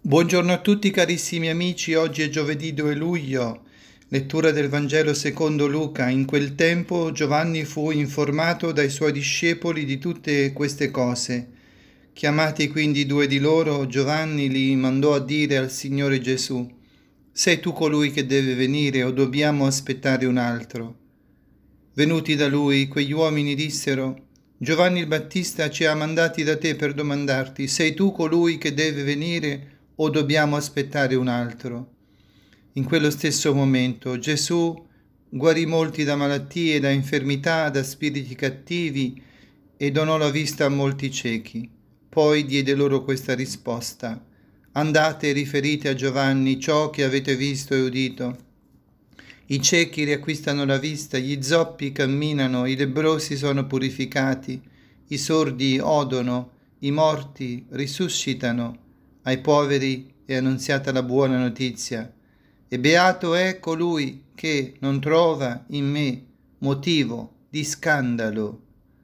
Buongiorno a tutti carissimi amici, oggi è giovedì 2 luglio, lettura del Vangelo secondo Luca. In quel tempo Giovanni fu informato dai suoi discepoli di tutte queste cose. Chiamati quindi due di loro, Giovanni li mandò a dire al Signore Gesù: «Sei tu colui che deve venire o dobbiamo aspettare un altro?» Venuti da lui, quegli uomini dissero: «Giovanni il Battista ci ha mandati da te per domandarti: sei tu colui che deve venire o dobbiamo aspettare un altro?» In quello stesso momento Gesù guarì molti da malattie, da infermità, da spiriti cattivi e donò la vista a molti ciechi. Poi diede loro questa risposta: «Andate e riferite a Giovanni ciò che avete visto e udito. I ciechi riacquistano la vista, gli zoppi camminano, i lebbrosi sono purificati, i sordi odono, i morti risuscitano, ai poveri è annunziata la buona notizia. E beato è colui che non trova in me motivo di scandalo».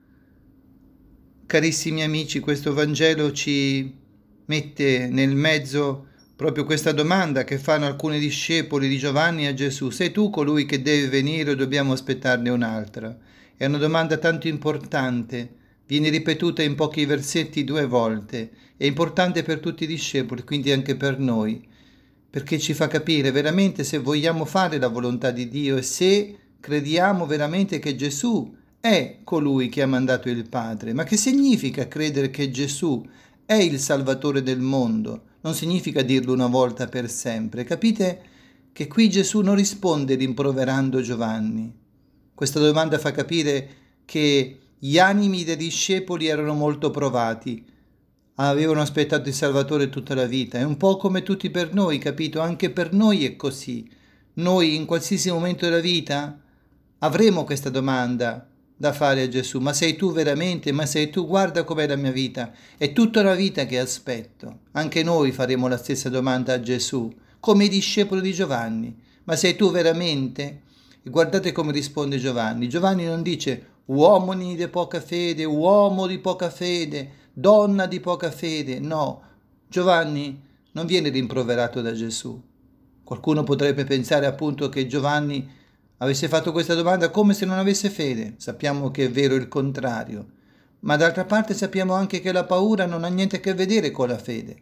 Carissimi amici, questo Vangelo ci mette nel mezzo proprio questa domanda che fanno alcuni discepoli di Giovanni a Gesù: sei tu colui che deve venire o dobbiamo aspettarne un'altra? È una domanda tanto importante, viene ripetuta in pochi versetti 2 volte, è importante per tutti i discepoli, quindi anche per noi, perché ci fa capire veramente se vogliamo fare la volontà di Dio e se crediamo veramente che Gesù è colui che ha mandato il Padre. Ma che significa credere che Gesù è il Salvatore del mondo? Non significa dirlo una volta per sempre. Capite che qui Gesù non risponde rimproverando Giovanni. Questa domanda fa capire che gli animi dei discepoli erano molto provati, avevano aspettato il Salvatore tutta la vita. È un po' come tutti per noi, capito? Anche per noi è così. Noi in qualsiasi momento della vita avremo questa domanda da fare a Gesù: ma sei tu veramente? Ma sei tu? Guarda com'è la mia vita, è tutta una vita che aspetto. Anche noi faremo la stessa domanda a Gesù, come i discepoli di Giovanni: ma sei tu veramente? E guardate come risponde Giovanni. Giovanni non dice uomini di poca fede, uomo di poca fede, donna di poca fede. No, Giovanni non viene rimproverato da Gesù. Qualcuno potrebbe pensare appunto che Giovanni avesse fatto questa domanda come se non avesse fede. Sappiamo che è vero il contrario, ma d'altra parte sappiamo anche che la paura non ha niente a che vedere con la fede.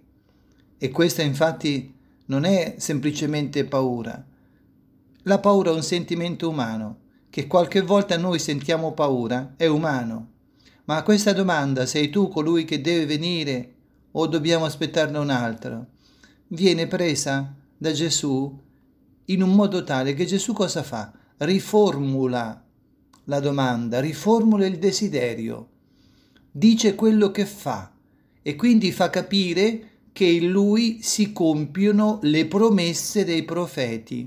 E questa infatti non è semplicemente paura. La paura è un sentimento umano, che qualche volta noi sentiamo paura, è umano. Ma questa domanda, sei tu colui che deve venire o dobbiamo aspettarne un altro, viene presa da Gesù in un modo tale che Gesù cosa fa? Riformula la domanda, riformula il desiderio, dice quello che fa e quindi fa capire che in lui si compiono le promesse dei profeti.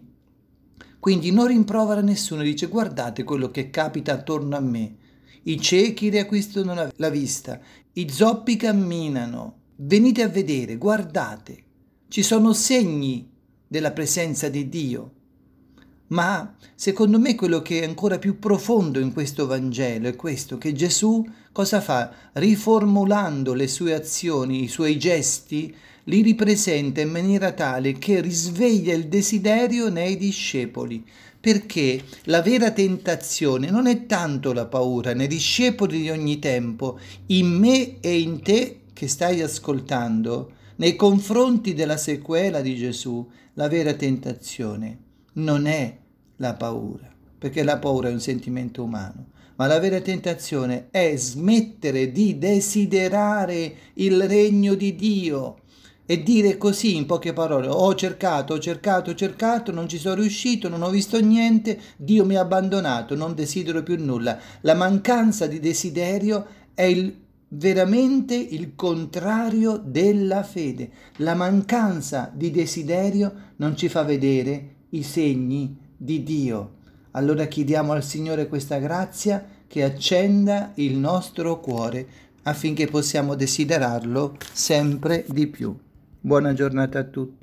Quindi non rimprovera nessuno, dice: guardate quello che capita attorno a me, i ciechi riacquistano la vista, i zoppi camminano, venite a vedere, guardate, ci sono segni della presenza di Dio. Ma secondo me quello che è ancora più profondo in questo Vangelo è questo, che Gesù cosa fa? Riformulando le sue azioni, i suoi gesti, li ripresenta in maniera tale che risveglia il desiderio nei discepoli, perché la vera tentazione non è tanto la paura nei discepoli di ogni tempo, in me e in te che stai ascoltando, nei confronti della sequela di Gesù. La vera tentazione non è la paura, perché la paura è un sentimento umano, ma la vera tentazione è smettere di desiderare il regno di Dio e dire così, in poche parole: ho cercato, non ci sono riuscito, non ho visto niente, Dio mi ha abbandonato, non desidero più nulla. La mancanza di desiderio è veramente il contrario della fede. La mancanza di desiderio non ci fa vedere i segni di Dio. Allora chiediamo al Signore questa grazia che accenda il nostro cuore affinché possiamo desiderarlo sempre di più. Buona giornata a tutti.